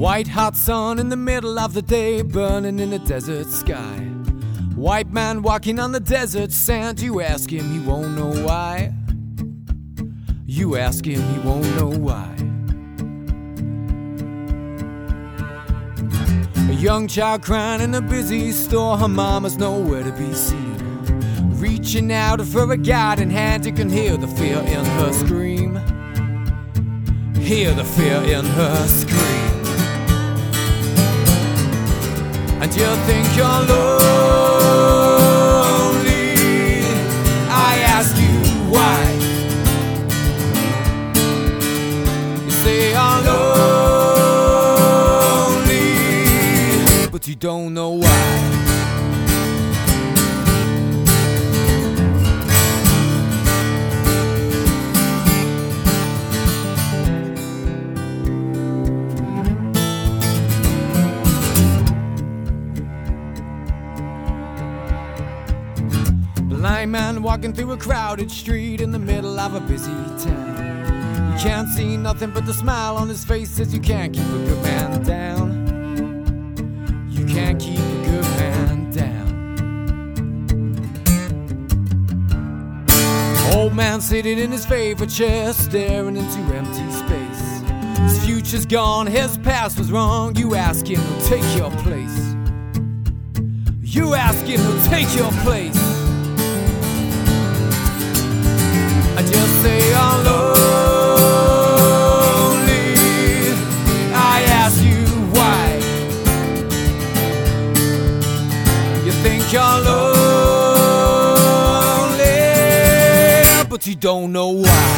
White hot sun in the middle of the day, burning in the desert sky. White man walking on the desert sand. You ask him, he won't know why. You ask him, he won't know why. A young child crying in a busy store. Her mama's nowhere to be seen. Reaching out for a guiding hand. You can hear the fear in her scream. Hear the fear in her scream. And you think you're lonely. I ask you why. You say you're lonely, but you don't know why. Blind man walking through a crowded street in the middle of a busy town. You can't see nothing but the smile on his face. Says you can't keep a good man down. You can't keep a good man down. Old man sitting in his favorite chair, staring into empty space. His future's gone, his past was wrong. You ask him to take your place. You ask him to take your place. I just say I'm lonely. I ask you why. You think you're lonely, but you don't know why.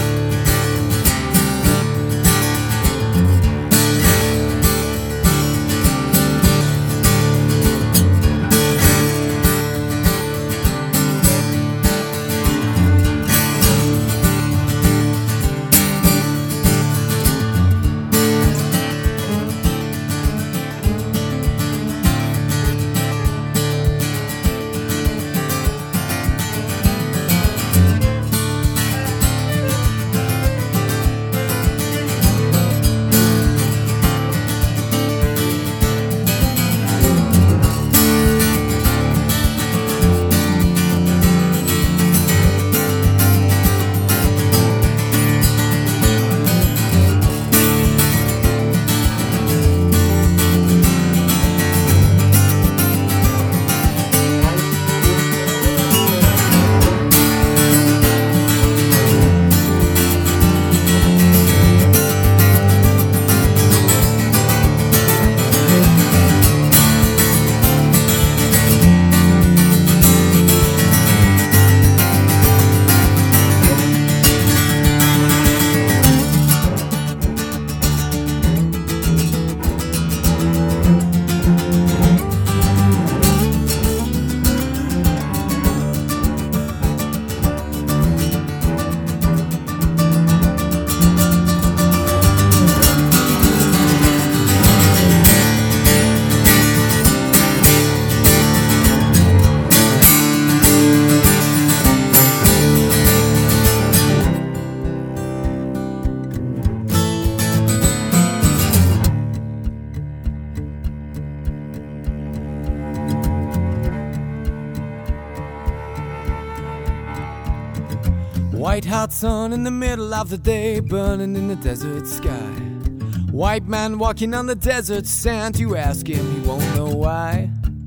White hot sun in the middle of the day, burning in the desert sky. White man walking on the desert sand. You ask him, he won't know why.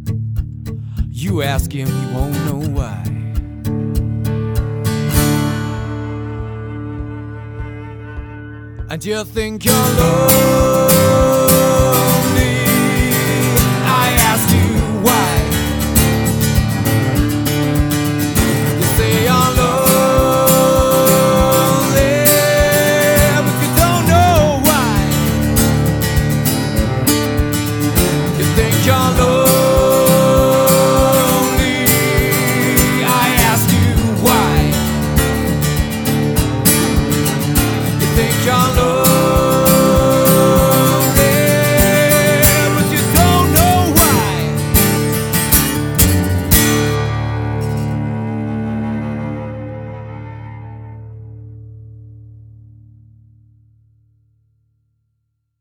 You ask him, he won't know why. And you think you're lonely. I ask you why. You say you're lonely. You're lonely. I ask you why. You think you're lonely.